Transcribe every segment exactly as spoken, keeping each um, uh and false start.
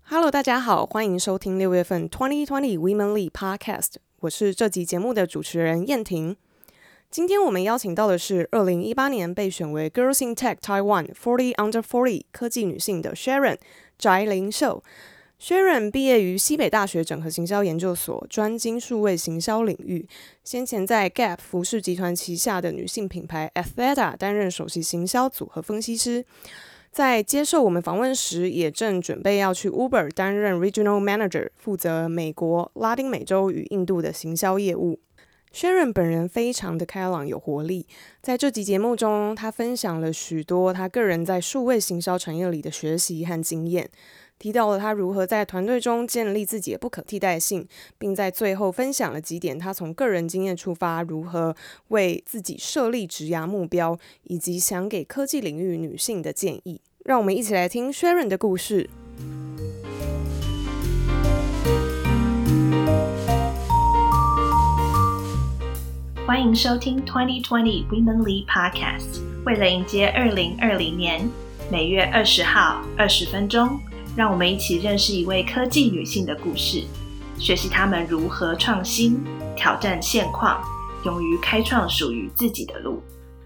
Hello， 大家好，欢迎收听六月份二零二零 Women Lead Podcast， 我是这集节目的主持人燕婷。今天我们邀请到的是二零一八年被选为 Girls in Tech Taiwan 四十 Under 四十 科技女性的 Sharon 翟玲秀。Sharon 毕业于西北大学整合行销研究所，专精数位行销领域。先前在 Gap 服饰集团旗下的女性品牌 Athleta 担任首席行销组合分析师。在接受我们访问时，也正准备要去 Uber 担任 Regional Manager， 负责美国、拉丁美洲与印度的行销业务。Sharon 本人非常的开朗有活力，在这集节目中，他分享了许多他个人在数位行销产业里的学习和经验，提到了他如何在团队中建立自己的不可替代性，并在最后分享了几点他从个人经验出发，如何为自己设立职涯目标，以及想给科技领域女性的建议。让我们一起来听 Sharon 的故事。 欢迎收听二零二零 Women Lead Podcast。为了迎接二零二零年，每月二十号二十分钟，让我们一起认识一位科技女性的故事，学习她们如何创新、挑战现况，勇于开创属于自己的路。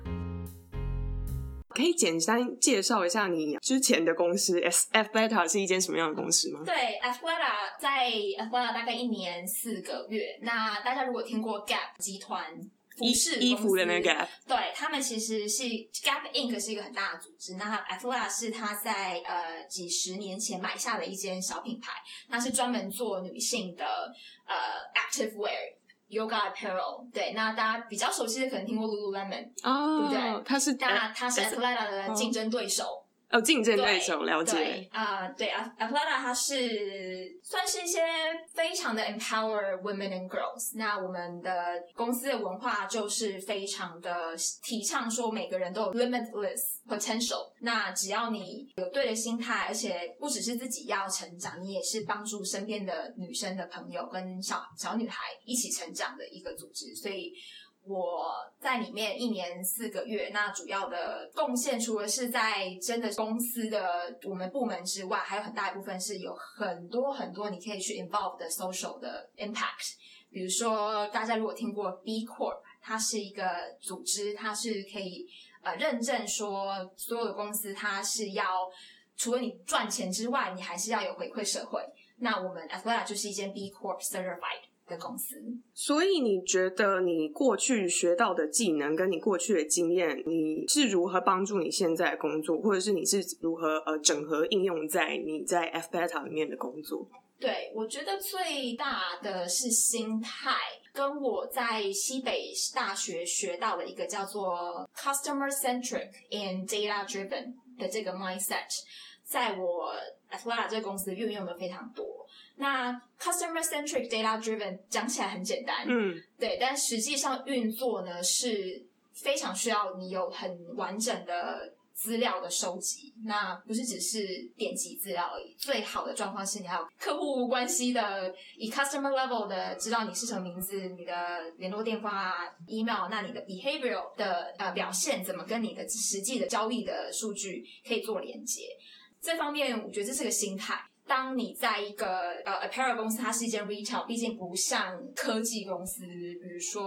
可以简单介绍一下你之前的公司 Athleta 是一间什么样的公司吗？ 对 Athleta 在 Athleta 大概一年四个月。那大家如果听过 Gap 集团服饰衣服的那个 Gap， 对，他们其实是 Gap Incorporated 是一个很大的组织。那 Athleta 是他在呃几十年前买下的一间小品牌，它是专门做女性的呃 active wear。Yoga apparel， 对，那大家比较熟悉的可能听过 Lululemon， 哦， 对不对？ 它是， 那它是 Athleta 的竞争对手。 哦，竞争对手，了解。 对啊、呃，对 Athleta 它是算是一些非常的 empower women and girls。那我们的公司的文化就是非常的提倡说每个人都有 limitless potential。那只要你有对的心态，而且不只是自己要成长，你也是帮助身边的女生的朋友跟小小女孩一起成长的一个组织。所以我在里面一年四个月，那主要的贡献除了是在真的公司的我们部门之外，还有很大一部分是有很多很多你可以去 involve 的 social 的 impact。比如说大家如果听过 B Corp， 它是一个组织，它是可以呃认证说所有的公司它是要除了你赚钱之外，你还是要有回馈社会。那我们 Athleta 就是一间 B Corp certified的公司。 所以你觉得你过去学到的技能跟你过去的经验，你是如何帮助你现在的工作，或者是你是如何呃整合应用在你在 Athleta 里面的工作？ 对，我觉得最大的是心态，跟我在西北大学学到的一个叫做 customer centric and data driven 的这个 mindset， 在我 Athleta 这个公司运用的非常多。那 customer centric data driven 讲起来很简单， 嗯， 对，但实际上运作呢是非常需要你有很完整的资料的收集。那不是只是点击资料而已，最好的状况是你还有客户关系的，以 customer level 的知道你是什么名字，你的联络电话、email， 那你的 behavioral 的呃表现怎么跟你的实际的交易的数据可以做连接。这方面我觉得这是个心态。当你在一个呃 apparel 公司，它是一间 retail， 毕竟不像科技公司，比如说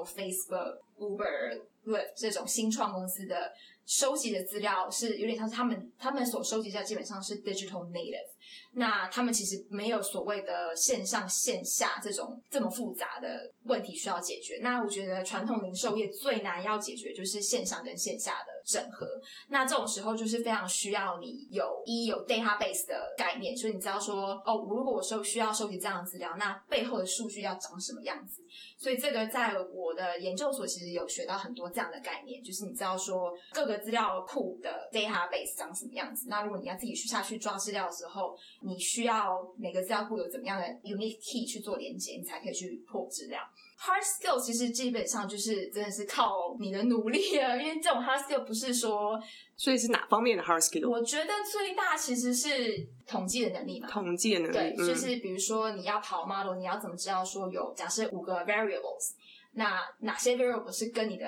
Google、Facebook、Uber、Lyft 这种新创公司的收集的资料是有点像是他们他们所收集的基本上是 digital native。那他们其实没有所谓的线上线下这种这么复杂的问题需要解决。那我觉得传统零售业最难要解决就是线上跟线下的整合。那这种时候就是非常需要你有一有 database 的概念，所以你知道说哦，如果我收需要收集这样的资料，那背后的数据要长什么样子。所以这个在我的研究所其实有学到很多这样的概念，就是你知道说各个资料库的 database 长什么样子。那如果你要自己去下去抓资料的时候，你需要每个资料库有怎么样的 unique key 去做连接，你才可以去破资料。Hard skill 其实基本上就是真的是靠你的努力了，因为这种 hard skill 不是说， 所以是哪方面的 hard skill？ 我觉得最大其实是统计的能力嘛。 统计的能力， 对， 嗯、 就是比如说你要跑 model， 你要怎么知道说有假设五个 variables， 那哪些 variables 是跟你的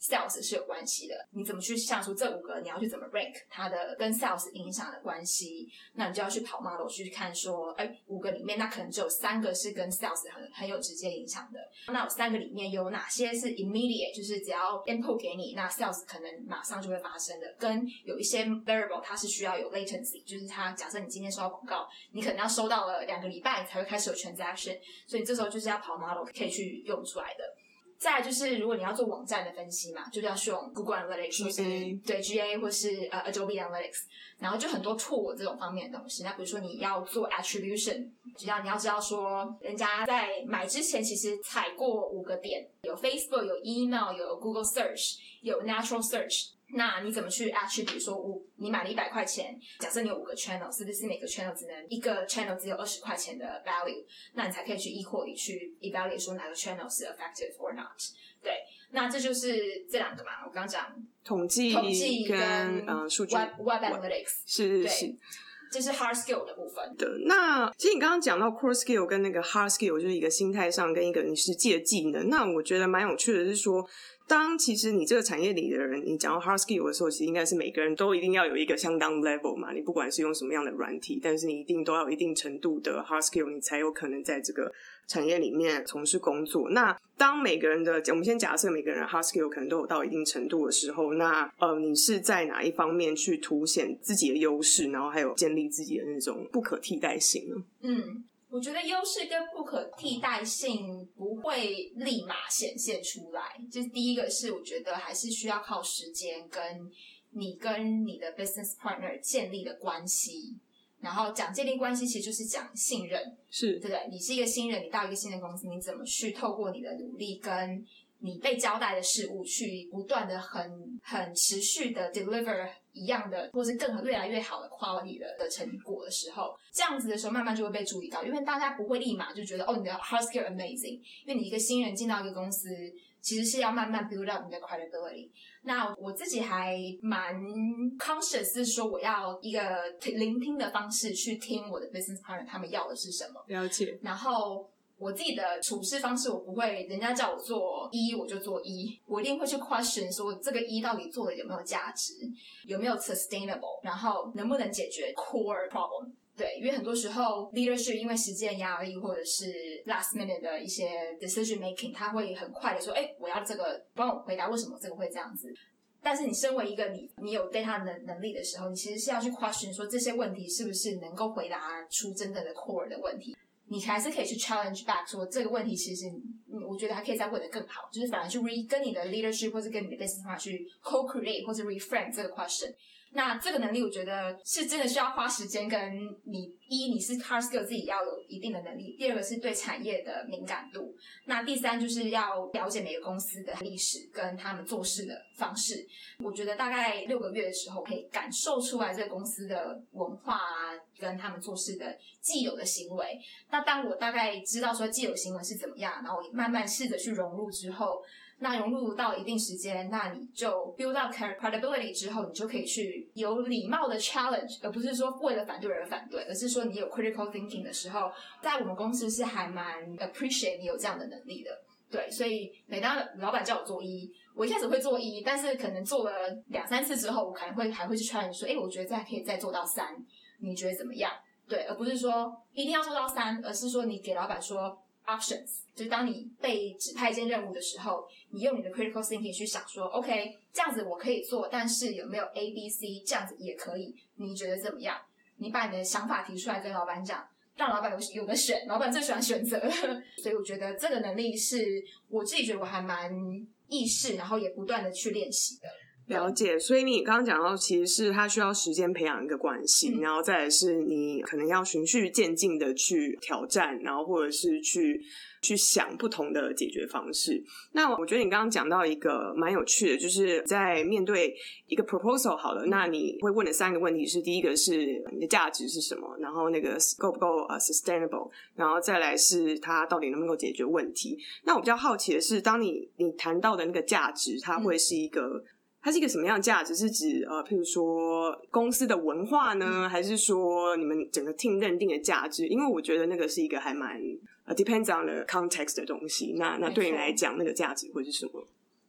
sales 是有关系的。你怎么去想出这五个你要去怎么 rank 它的跟 sales 影响的关系，那你就要去跑 model 去看说，哎，五个里面那可能只有三个是跟 sales 很很有直接影响的，那有三个里面有哪些是 immediate， 就是只要 input 给你，那 sales 可能马上就会发生的，跟有一些 variable 它是需要有 latency， 就是它假设你今天收到广告，你可能要收到了两个礼拜才会开始有 transaction， 所以你这时候就是要跑 model 可以去用出来的。再来就是如果你要做网站的分析嘛，就是要用 Google Analytics 或是对 G A 或是呃 Adobe Analytics， 然后就很多 tool 这种方面的东西。那比如说你要做 attribution， 只要你要知道说人家在买之前其实踩过五个点，有 Facebook， 有 email， 有 Google Search， 有 Natural Search。那你怎么去 attribute 说五你买了一百块钱，假设你有五个 channel， 是不是每个 channel 只能一个 channel 只有二十块钱的 value， 那你才可以去 equally 去 evaluate 说哪个 channel 是 effective or not。 对，那这就是这两个嘛，我刚刚讲统计统计跟跟呃数据 web, web analytics， 是是这是 hard skill 的部分的。那其实你刚刚讲到 core skill 跟那个 hard skill， 就是一个心态上跟一个你实际的技能。那我觉得蛮有趣的是说，当其实你这个产业里的人，你讲到 hard skill 的时候，其实应该是每个人都一定要有一个相当 level 嘛，你不管是用什么样的软体，但是你一定都要有一定程度的 hard skill， 你才有可能在这个产业里面从事工作。那当每个人的，我们先假设每个人的 hard skill 可能都有到一定程度的时候，那呃，你是在哪一方面去凸显自己的优势，然后还有建立自己的那种不可替代性呢？ 嗯，我觉得优势跟不可替代性不会立马显现出来，就是第一个是我觉得还是需要靠时间跟你跟你的 business partner 建立的关系。然后讲建立关系其实就是讲信任， 是对不对？你是一个新人，你到一个新的公司，你怎么去透过你的努力跟你被交代的事物去不断的很很持续的 deliver 一样的或是更越来越好的 quality 的, 的成果的时候，这样子的时候慢慢就会被注意到，因为大家不会立马就觉得哦你的 hard skill amazing， 因为你一个新人进到一个公司其实是要慢慢 build up 你的 credibility。 那我自己还蛮 conscious 是说我要一个聆听的方式去听我的 business partner 他们要的是什么， 了解。 然后我自己的处事方式，我不会人家叫我做一我就做一，我一定会去 question 说这个一到底做的有没有价值，有没有 sustainable， 然后能不能解决 core problem。对，因为很多时候 leadership 因为时间压力或者是 last minute 的一些 decision making， 他会很快的说，哎，我要这个，帮我回答为什么这个会这样子。但是你身为一个你你有 data 的能力的时候，你其实是要去 question 说这些问题是不是能够回答出真正的 core 的问题。你还是可以去 challenge back 说这个问题其实我觉得还可以再问得更好，就是反而去 re 跟你的 leadership 或是跟你的 business partner 去 co-create 或是 reframe 这个 question。那这个能力我觉得是真的需要花时间，跟你一你是 hard skill 自己要有一定的能力，第二个是对产业的敏感度，那第三就是要了解每个公司的历史跟他们做事的方式。我觉得大概六个月的时候可以感受出来这个公司的文化啊跟他们做事的既有的行为。那当我大概知道说既有行为是怎么样，然后慢慢试着去融入之后，那融入到一定时间，那你就 build up credibility 之后，你就可以去有礼貌的 challenge， 而不是说为了反对而反对，而是说你有 critical thinking 的时候，在我们公司是还蛮 appreciate 你有这样的能力的。对，所以每当老板叫我做一，我一开始会做一，但是可能做了两三次之后，我可能会还会去 challenge 说，诶，我觉得这还可以再做到三，你觉得怎么样？对，而不是说一定要做到三，而是说你给老板说options， 就是当你被指派一件任务的时候，你用你的 critical thinking 去想说 OK 这样子我可以做，但是有没有 A B C 这样子也可以，你觉得怎么样？你把你的想法提出来跟老板讲，让老板有有的选，老板最喜欢选择所以我觉得这个能力是我自己觉得我还蛮意识，然后也不断的去练习的。 了解，所以你刚刚讲到其实是它需要时间培养一个关系、嗯、然后再来是你可能要循序渐进的去挑战，然后或者是去去想不同的解决方式。那我觉得你刚刚讲到一个蛮有趣的，就是在面对一个 proposal 好了，那你会问的三个问题是，第一个是你的价值是什么，然后那个够不够、uh, sustainable， 然后再来是它到底能不能够解决问题。那我比较好奇的是，当你你谈到的那个价值，它会是一个、嗯它是一个什么样的价值？是指呃，譬如说公司的文化呢，还是说你们整个 team 认定的价值？因为我觉得那个是一个还蛮呃 depends on the context 的东西。那那对你来讲，那个价值会是什么？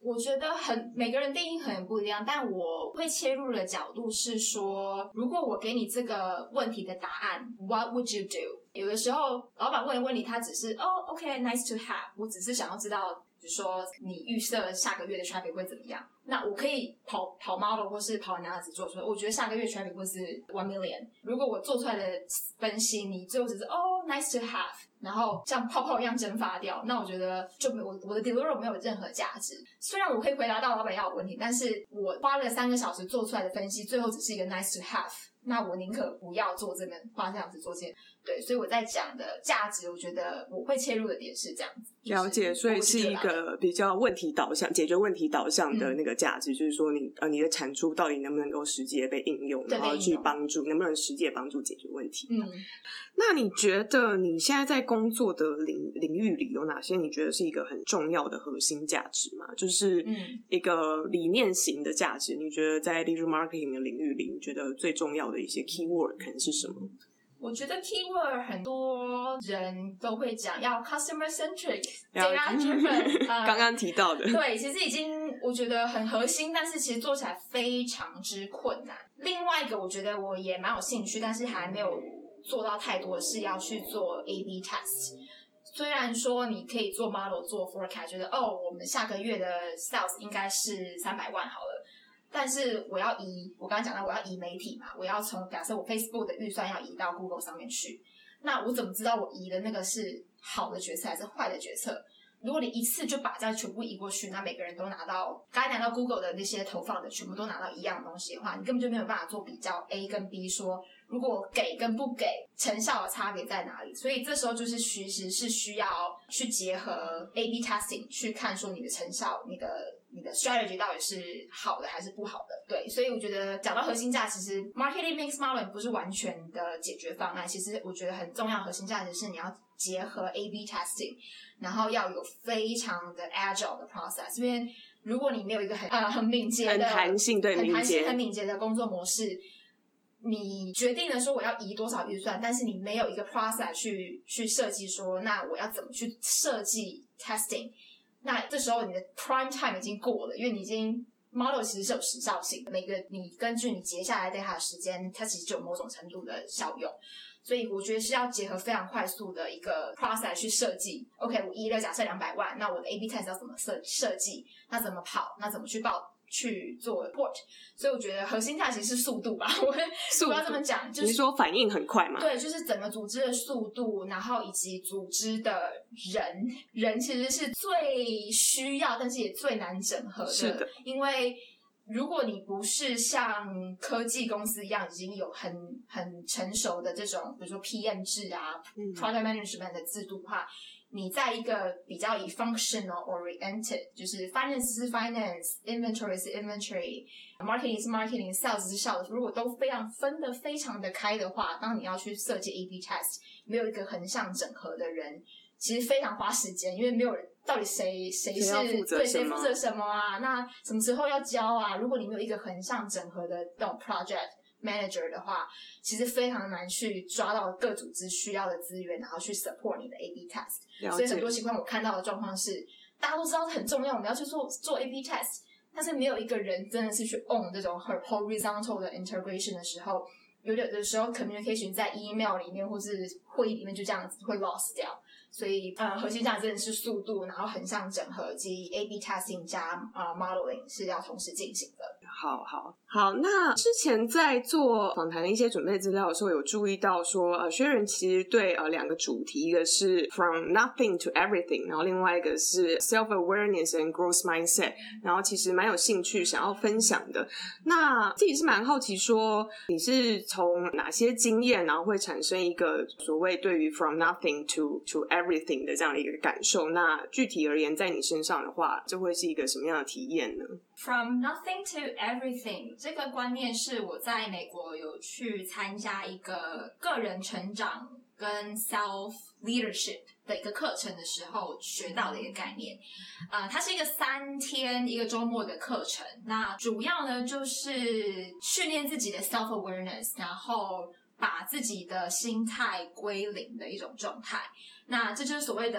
我觉得很每个人定义很不一样，但我会切入的角度是说，如果我给你这个问题的答案 ，What would you do？ 有的时候老板问的问题，他只是哦 ，OK，nice to have， 我只是想要知道，比如说你预设下个月的 traffic 会怎么样，那我可以跑跑 model 或是跑 analysis 做出来，我觉得下个月 traffic 会是 one million。如果我做出来的分析，你最后只是哦 ，nice to have。然后像泡泡一样蒸发掉，那我觉得就没有我的 delivery 没有任何价值。虽然我可以回答到老板要的问题，但是我花了三个小时做出来的分析，最后只是一个 nice to have。那我宁可不要做这个，花这样子做这件。对，所以我在讲的价值，我觉得我会切入的点是这样子。 了解，所以是一个比较问题导向、解决问题导向的那个价值，嗯、就是说你呃你的产出到底能不能够实际的被应用，然后去帮助，能不能实际的帮助解决问题。嗯，那你觉得你现在在工作的领领域里有哪些你觉得是一个很重要的核心价值吗？就是一个理念型的价值，你觉得在 digital marketing 的领域里，你觉得最重要的一些 keyword 可能是什么？ 我觉得 keyword 很多人都会讲要 customer centric、data driven， 刚刚提到的， 对，其实已经我觉得很核心，但是其实做起来非常之困难。另外一个我觉得我也蛮有兴趣，但是还没有做到太多，是要去做 A B test。虽然说你可以做 model 做 forecast， 觉得哦，我们下个月的 sales 应该是三百万好了。但是我要移，我刚刚讲到我要移媒体嘛，我要从假设我 Facebook 的预算要移到 Google 上面去，那我怎么知道我移的那个是好的决策还是坏的决策？如果你一次就把这全部移过去，那每个人都拿到，刚才拿到 Google 的那些投放的全部都拿到一样的东西的话，你根本就没有办法做比较 A 跟 B， 说如果给跟不给成效的差别在哪里。所以这时候就是其实是需要去结合 A B testing 去看说你的成效，你的你的 strategy 到底是好的还是不好的。对，所以我觉得讲到核心价值，其实 marketing mix modeling 不是完全的解决方案，其实我觉得很重要的核心价值是你要结合 A B testing， 然后要有非常的 agile 的 process， 因为如果你没有一个很呃很敏捷的、 很弹性、对很弹性、很敏捷的工作模式，你决定了说我要移多少预算，但是你没有一个 process 去去设计说，那我要怎么去设计 testing， 那这时候你的 prime time 已经过了，因为你已经 model 其实是有时效性的，每个你根据你截下来 data 的时间，它其实就有某种程度的效用。所以我觉得是要结合非常快速的一个 process 去设计。OK， 我移了假设两百万，那我的 A B test 要怎么设设计？那怎么跑？那怎么去报？去做 report？ 所以我觉得核心价值是速度吧，我会不要这么讲，就是你说反应很快嘛？ 对，就是整个组织的速度，然后以及组织的人，人其实是最需要，但是也最难整合的。 是的， 因为如果你不是像科技公司一样已经有很很成熟的这种，比如说 P M 制啊、嗯、Project Management 的制度的话，你在一个比较以 functional oriented， 就是 finance 是 finance，inventory 是 inventory，marketing 是 marketing，sales 是 sales， 如果都非常分得非常的开的话，当你要去设计 A B test， 没有一个横向整合的人，其实非常花时间，因为没有人到底谁谁是对谁负责什么啊？那什么时候要交啊？如果你没有一个横向整合的这种 project manager 的话，其实非常难去抓到各组织需要的资源，然后去 support 你的 A B test。所以很多情况我看到的状况是，大家都知道很重要，我们要去做做 A B test， 但是没有一个人真的是去 own 这种 horizontal 的 integration 的时候，有的时候 communication 在 email 里面或是会议里面就这样子会 lost 掉。所以呃，核心价值真的是速度，然后横向整合及 A B testing 加呃 modeling 是要同时进行的。 好好好，那之前在做访谈的一些准备资料的时候，有注意到说，呃，薛仁其实对呃两个主题，一个是 from nothing to everything， 然后另外一个是 self awareness and growth mindset， 然后其实蛮有兴趣想要分享的。那自己是蛮好奇说，你是从哪些经验，然后会产生一个所谓对于 from nothing to to everything 的这样的一个感受？那具体而言，在你身上的话，这会是一个什么样的体验呢 ？From nothing to everything 这个观念是我在美国有去参加一个个人成长跟 self leadership 的一个课程的时候学到的一个概念。呃，它是一个三天一个周末的课程，那主要呢就是训练自己的 self awareness， 然后把自己的心态归零的一种状态。那这就是所谓的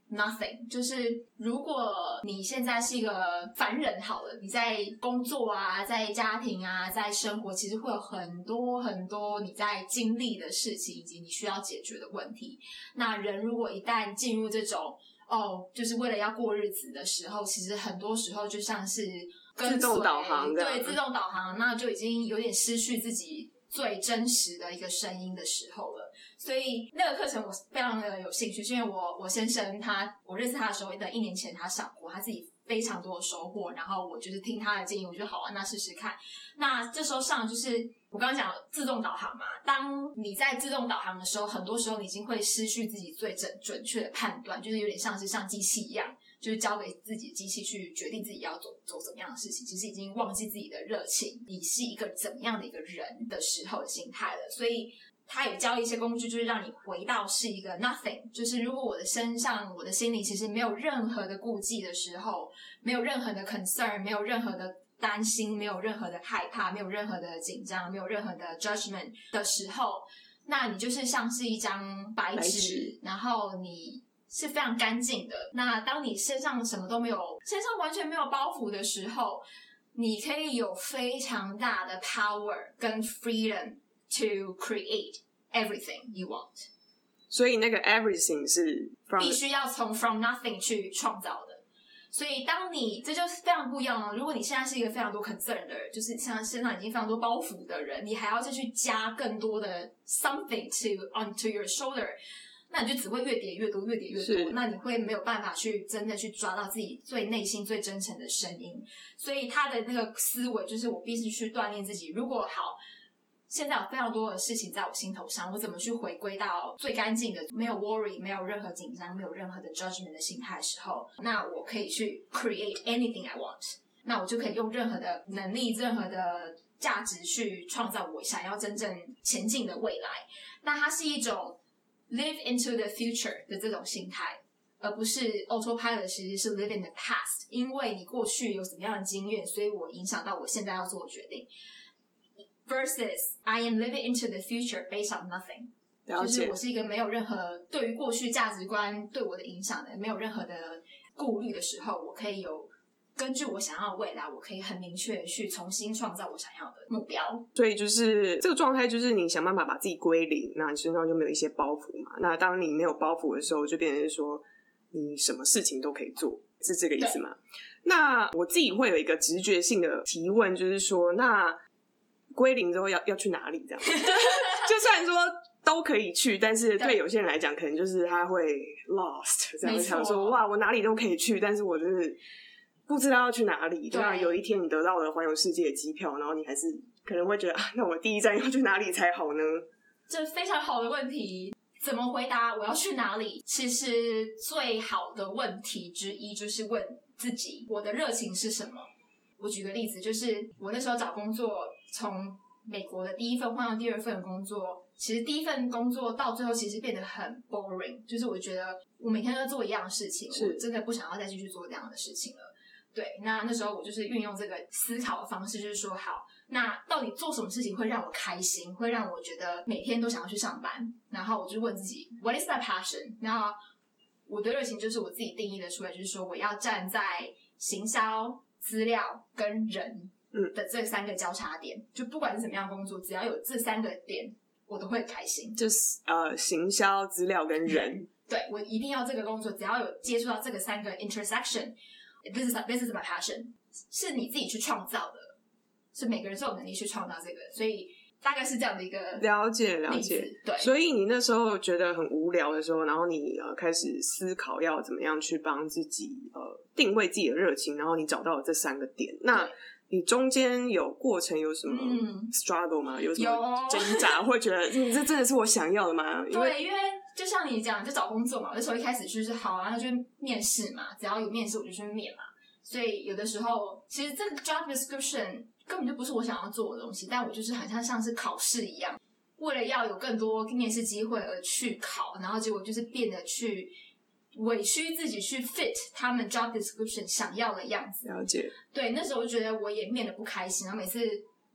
nothing， 就是如果你现在是一个凡人好了，你在工作啊，在家庭啊，在生活，其实会有很多很多你在经历的事情，以及你需要解决的问题。那人如果一旦进入这种哦，就是为了要过日子的时候，其实很多时候就像是跟随自动导航的， 对，自动导航，那就已经有点失去自己最真实的一个声音的时候了。所以那个课程我非常的有兴趣，是因为我我先生他，我认识他的时候，在一年前他上过，他自己非常多的收获，然后我就是听他的建议，我觉得好啊，那试试看。那这时候上就是我刚刚讲自动导航嘛，当你在自动导航的时候，很多时候你已经会失去自己最准准确的判断，就是有点像是像机器一样，就是交给自己的机器去决定自己要走走怎么样的事情，其实已经忘记自己的热情，你是一个怎么样的一个人的时候的心态了。所以他有教一些工具，就是让你回到是一个 nothing， 就是如果我的身上我的心里其实没有任何的顾忌的时候，没有任何的 concern， 没有任何的担心，没有任何的害怕，没有任何的紧张，没有任何的 judgment 的时候，那你就是像是一张白纸，然后你是非常干净的。那当你身上什么都没有，身上完全没有包袱的时候，你可以有非常大的 power 跟 freedom to create everything you want。 所以那个 everything 是 from 必须要从 from nothing 去创造的。所以当你这就是非常不一样了。如果你现在是一个非常多 concern 的人，就是像身上已经非常多包袱的人，你还要再去加更多的 something to onto your shoulder， 那你就只会越叠越多越叠越多，那你会没有办法去真的去抓到自己最内心最真诚的声音。所以他的那个思维就是我必须去锻炼自己，如果好现在有非常多的事情在我心头上，我怎么去回归到最干净的，没有 worry， 没有任何紧张，没有任何的 judgment 的心态的时候，那我可以去 create anything I want， 那我就可以用任何的能力，任何的价值去创造我想要真正前进的未来。那它是一种 live into the future 的这种心态，而不是 autopilot 其实是 live in the past， 因为你过去有什么样的经验，所以我影响到我现在要做的决定。Versus I am living into the future based on nothing， 就是我是一个没有任何对于过去价值观对我的影响的，没有任何的顾虑的时候，我可以有根据我想要的未来，我可以很明确的去重新创造我想要的目标。 所以就是这个状态，就是你想办法把自己归零，那你身上就没有一些包袱嘛。那当你没有包袱的时候，就变成是说你什么事情都可以做，是这个意思吗？那我自己会有一个直觉性的提问，就是说那归零之后要要去哪里这样就虽然说都可以去，但是对有些人来讲可能就是他会 lost 这样，想说哇我哪里都可以去，但是我真是不知道要去哪里。对啊，有一天你得到了环游世界的机票，然后你还是可能会觉得啊，那我第一站要去哪里才好呢？ 这非常好的问题。怎么回答我要去哪里？其实最好的问题之一就是问自己我的热情是什么。我举个例子，就是我那时候找工作，从美国的第一份换到第二份工作，其实第一份工作到最后其实变得很 boring， 就是我觉得我每天都在做一样的事情，我真的不想要再继续做这样的事情了。对，那那时候我就是运用这个思考的方式，就是说好，那到底做什么事情会让我开心，会让我觉得每天都想要去上班，然后我就问自己 What is my passion？ 那我的热情就是我自己定义的出来，就是说我要站在行销、资料跟人的这三个交叉点，就不管是什么样的工作，只要有这三个点我都会开心。 就是呃，行销、资料跟人， 对，我一定要这个工作只要有接触到这个三个 intersection， this is, this is my passion， 是你自己去创造的，是每个人都有能力去创造这个，所以大概是这样的一个了解了解。 对， 所以你那时候觉得很无聊的时候，然后你呃开始思考要怎么样去帮自己呃定位自己的热情，然后你找到了这三个点。那你中间有过程有什么 struggle 吗？嗯、有什么挣扎？会觉得嗯这真的是我想要的吗？ 对，因为就像你讲，就找工作嘛，那时候一开始就是好啊，那就面试嘛，只要有面试我就去面嘛。所以有的时候其实这个 job description根本就不是我想要做的东西，但我就是很像像是考试一样，为了要有更多面试机会而去考，然后结果就是变得去委屈自己去 fit 他们 job description 想要的样子。 了解。 对，那时候我就觉得我也面得不开心，然后每次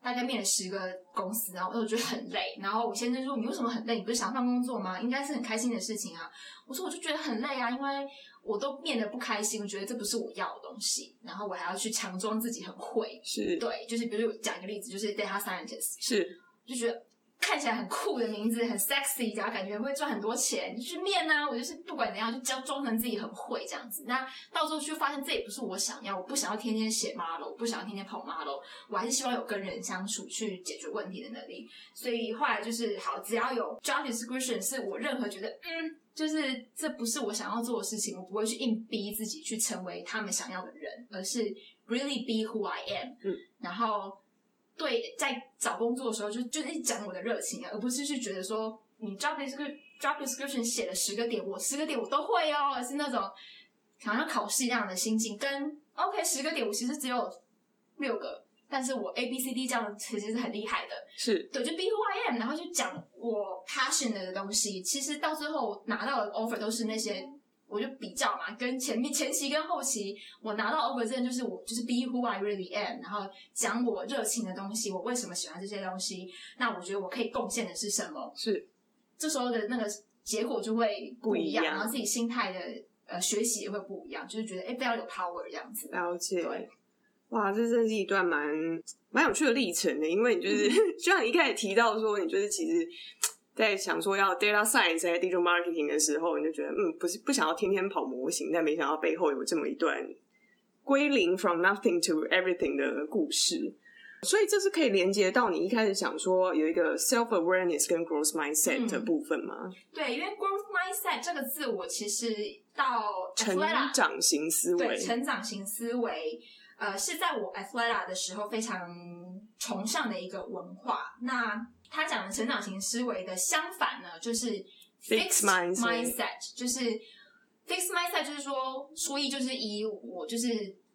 大概面了十个公司，然后我就觉得很累。然后我先生说：“你为什么很累？你不是想换工作吗？应该是很开心的事情啊。”我说：“我就觉得很累啊，因为我都变得不开心，我觉得这不是我要的东西。然后我还要去强装自己很会， 是对，就是比如说我讲一个例子，就是 data scientist， 是就觉得看起来很酷的名字，很 sexy， 然后感觉会赚很多钱，就去面啊。我就是不管怎样，就装装成自己很会这样子。那到时候就发现这也不是我想要，我不想要天天写 model， 我不想要天天跑 model， 我还是希望有跟人相处去解决问题的能力。所以后来就是好，只要有 job description 是我任何觉得嗯，就是这不是我想要做的事情，我不会去硬逼自己去成为他们想要的人，而是 really be who I am。 嗯， 然后。对，在找工作的时候就就一直讲我的热情啊，而不是去觉得说你 job description job description 写了十个点，我十个点我都会哦，而是那种好像考试一样的心境。跟 OK 十个点我其实只有六个，但是我 A B C D 这样其实是很厉害的。 是对，就 be who I am， 然后就讲我 passionate 的东西。其实到最后拿到的 offer 都是那些。我就比较嘛，跟前面前期跟后期，我拿到 offer 真的就是我就是 be who I really am， 然后讲我热情的东西，我为什么喜欢这些东西，那我觉得我可以贡献的是什么， 是， 这时候的那个结果就会不一样， 不一样然后自己心态的呃学习也会不一样，就是觉得哎非常有 power 这样子。 了解， 对， 哇，这真是一段蛮蛮有趣的历程的，因为你就是就像你一开始提到说，你就是其实。在想说要 data science 还是 digital marketing 的时候，你就觉得嗯，不是不想要天天跑模型，但没想到背后有这么一段归零 from nothing to everything 的故事。所以这是可以连接到你一开始想说有一个 self awareness 跟 growth mindset 的部分吗？ 嗯、对，因为 growth mindset 这个字，我其实到成长型思维， 对，成长型思维。呃，是在我 Athleta 的时候非常崇尚的一个文化。那他讲的成长型思维的相反呢，就是 fixed mindset, mindset 就是 fixed mindset 就是说，所以就是以我就是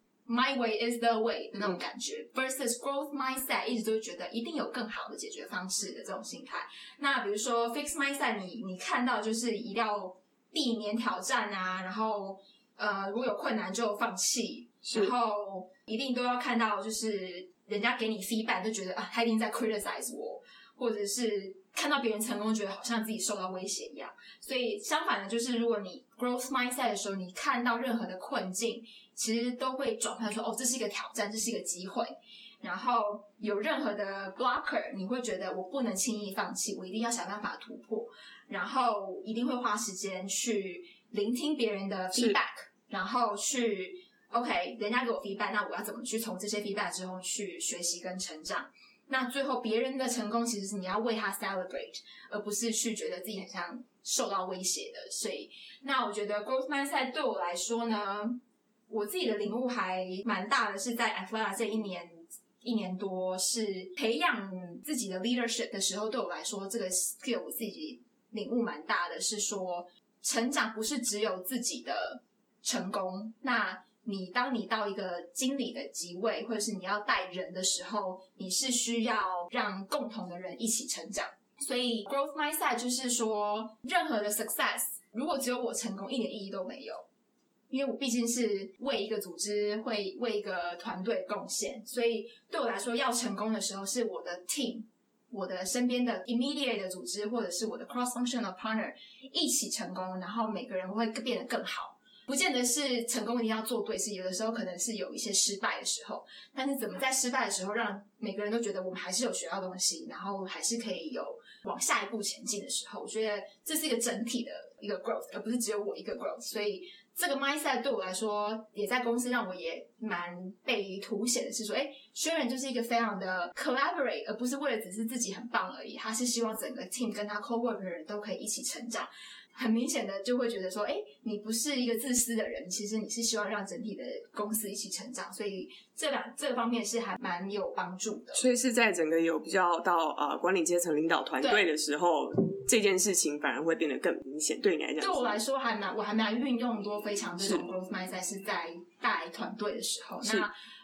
my way is the way 的那种感觉、嗯、versus growth mindset 一直都觉得一定有更好的解决方式的这种心态。那比如说 fixed mindset 你你看到就是一定要避免挑战啊，然后呃如果有困难就放弃，然后一定都要看到就是人家给你 feedback 就觉得啊他一定在 criticize 我，或者是看到别人成功觉得好像自己受到威胁一样。所以相反的就是如果你 growth mindset 的时候，你看到任何的困境其实都会转换说哦这是一个挑战，这是一个机会。然后有任何的 blocker 你会觉得我不能轻易放弃，我一定要想办法突破，然后一定会花时间去聆听别人的 feedback， 然后去 OK 人家给我 feedback， 那我要怎么去从这些 feedback 之后去学习跟成长。那最后别人的成功其实是你要为他 celebrate， 而不是去觉得自己很像受到威胁的。所以那我觉得 growth mindset 对我来说呢，我自己的领悟还蛮大的，是在 Athleta 这一年一年多是培养自己的 leadership 的时候，对我来说这个 skill 我自己领悟蛮大的，是说成长不是只有自己的成功，那你当你到一个经理的级位，或者是你要带人的时候，你是需要让共同的人一起成长。所以 growth mindset 就是说任何的 success 如果只有我成功一点意义都没有，因为我毕竟是为一个组织会为一个团队贡献，所以对我来说要成功的时候是我的 team， 我的身边的 immediate 的组织或者是我的 cross functional partner 一起成功，然后每个人会变得更好。不见得是成功一定要做对，是有的时候可能是有一些失败的时候，但是怎么在失败的时候让每个人都觉得我们还是有学到东西，然后还是可以有往下一步前进的时候，我觉得这是一个整体的一个 growth， 而不是只有我一个 growth。 所以这个 mindset 对我来说也在公司让我也蛮被凸显的，是说诶轩仁就是一个非常的 collaborate， 而不是为了只是自己很棒而已，他是希望整个 team 跟他 co-work 的人都可以一起成长。很明显的就会觉得说，诶你不是一个自私的人，其实你是希望让整体的公司一起成长，所以这两这个方面是还蛮有帮助的。 所以是在整个有比较到呃管理阶层领导团队的时候，这件事情反而会变得更明显。对你来讲， 对我来说还蛮我还蛮运用多非常这种 growth mindset 是在带团队的时候。那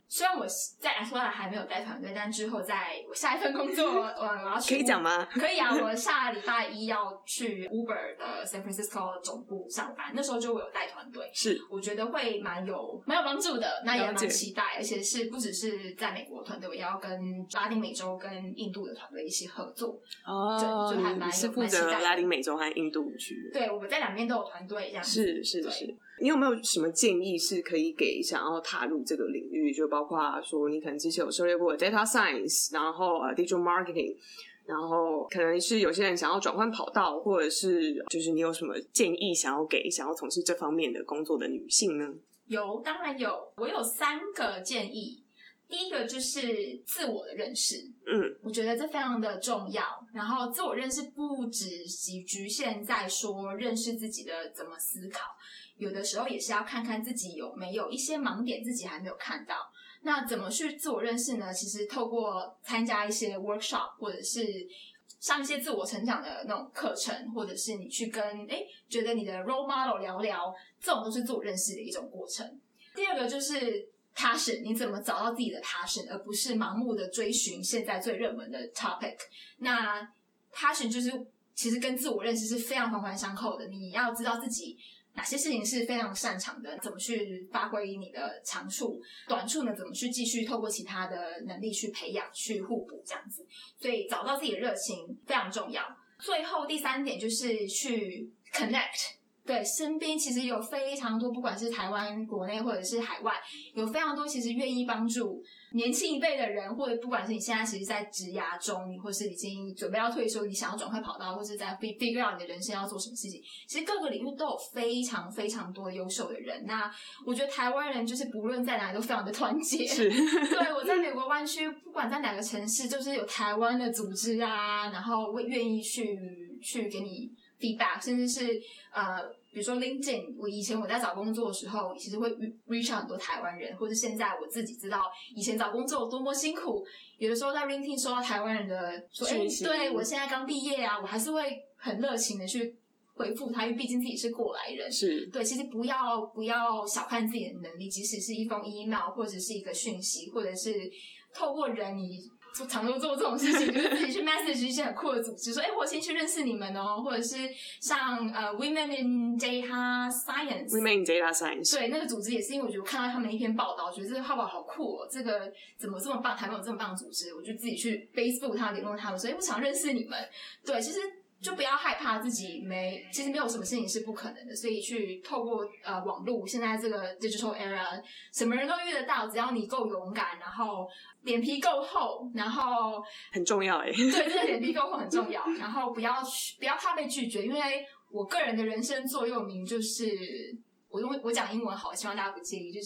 虽然我在 Athleta 还没有带团队，但之后在我下一份工作，我我要去可以讲吗？ 可以啊，我下礼拜一要去 Uber 的 San Francisco 总部上班，那时候就会有带团队， 是我觉得会蛮有蛮有帮助的，那也蛮期待，而且是不只是在美国团队，我也要跟拉丁美洲跟印度的团队一起合作。 哦， 就还蛮有你是负责拉丁美洲和印度区域？ 对，我在两边都有团队这样子。 是是是。你有没有什么建议是可以给想要踏入这个领域，就包括说你可能之前有涉猎过 data science， 然后呃 digital marketing， 然后可能是有些人想要转换跑道，或者是就是你有什么建议想要给想要从事这方面的工作的女性呢？ 有，当然有，我有三个建议。第一个就是自我的认识， 嗯， 我觉得这非常的重要。然后自我认识不只局限在说认识自己的怎么思考，有的时候也是要看看自己有没有一些盲点自己还没有看到。那怎么去自我认识呢？其实透过参加一些 workshop， 或者是上一些自我成长的那种课程，或者是你去跟诶觉得你的 role model 聊聊，这种都是自我认识的一种过程。第二个就是passion， 你怎么找到自己的 passion， 而不是盲目的追寻现在最热门的 topic。那 passion 就是其实跟自我认识是非常环环相扣的，你要知道自己哪些事情是非常擅长的，怎么去发挥你的长处，短处呢怎么去继续透过其他的能力去培养，去互补这样子。所以找到自己的热情非常重要。最后第三点就是去 connect。对，身边其实有非常多，不管是台湾国内或者是海外，有非常多其实愿意帮助年轻一辈的人，或者不管是你现在其实在职涯中，或是已经准备要退休，你想要转换跑道，或是在 figure out 你的人生要做什么事情，其实各个领域都有非常非常多优秀的人。那我觉得台湾人就是不论在哪里都非常的团结。 是， 对，我在美国湾区，不管在哪个城市，就是有台湾的组织啊，然后会愿意去去给你feedback， 甚至是呃，比如说 LinkedIn， 我以前我在找工作的时候，其实会 reach out 很多台湾人，或者现在我自己知道以前找工作有多么辛苦，有的时候在 LinkedIn 收到台湾人的说，哎，对我现在刚毕业啊，我还是会很热情的去回复他，因为毕竟自己是过来人。 是， 对，其实不要不要小看自己的能力，即使是一封 email 或者是一个讯息，或者是透过人你。常常做这种事情，就是自己去 message 一些很酷的组织，说，哎，我先去认识你们哦，或者是像呃 Women in Data Science，Women in Data Science， 对，那个组织也是因为我觉得我看到他们一篇报道，觉得这个号码好酷哦，这个怎么这么棒，台湾有这么棒的组织，我就自己去 Facebook 他联络他们，说，哎，我想认识你们，对，其实。就不要害怕自己没，其实没有什么事情是不可能的，所以去透过呃网络，现在这个 digital era， 什么人都遇得到，只要你够勇敢，然后脸皮够厚，然后很重要哎， 对，这个脸皮够厚很重要，然后不要不要怕被拒绝，因为我个人的人生座右铭就是我用我讲英文好，希望大家不介意，就是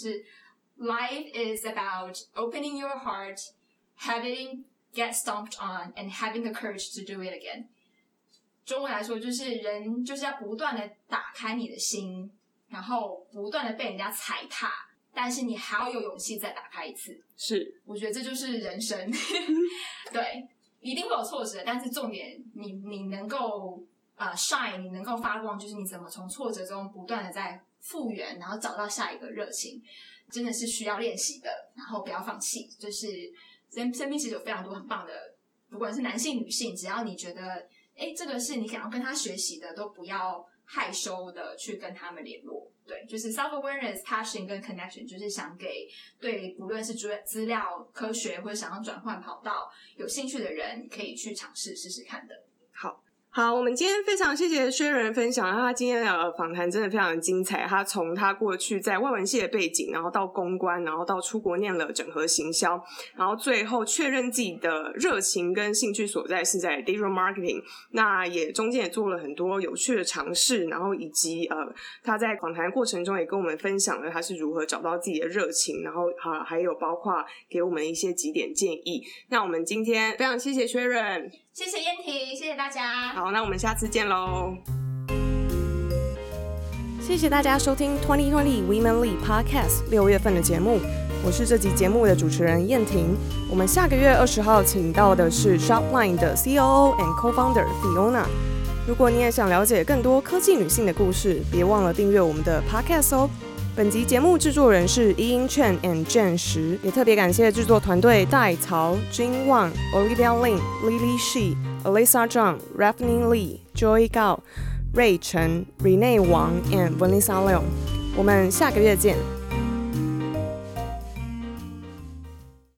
Life is about opening your heart, having get stomped on, and having the courage to do it again。中文来说，就是人就是要不断的打开你的心，然后不断的被人家踩踏，但是你还要有勇气再打开一次。 是， 我觉得这就是人生。对，一定会有挫折，但是重点你你能够呃 shine， 你能够发光，就是你怎么从挫折中不断的在复原，然后找到下一个热情，真的是需要练习的，然后不要放弃。就是身身边其实有非常多很棒的，不管是男性女性，只要你觉得。哎，这个是你想要跟他学习的，都不要害羞的去跟他们联络。对，就是 self-awareness、passion 跟 connection， 就是想给对不论是资料科学或者想要转换跑道有兴趣的人，你可以去尝试试试看的。 好。好，我们今天非常谢谢薛仁分享，他今天的访谈真的非常的精彩。他从他过去在外文系的背景，然后到公关，然后到出国念了整合行销，然后最后确认自己的热情跟兴趣所在是在 digital marketing。那也中间也做了很多有趣的尝试，然后以及呃他在访谈过程中也跟我们分享了他是如何找到自己的热情，然后还还有包括给我们一些几点建议。那我们今天非常谢谢薛仁。 谢谢燕婷，谢谢大家。 好，那我们下次见喽。 谢谢大家收听二零二零 Women Lead Podcast 六月份的节目，我是这集节目的主持人燕婷。我们下个月二十号请到的是 Shopline 的 C O O and Co-founder Fiona。如果你也想了解更多科技女性的故事，别忘了订阅我们的 Podcast 哦。 本集节目制作人是伊英券 and Jen 石，也特别感谢制作团队戴曹、Jin Wang、Olivia Lin、Lily Shi、Alyssa Zhang、Raphne Lee、Joy Gao、瑞陈、Renee Wang and Vanessa Leong。我们下个月见。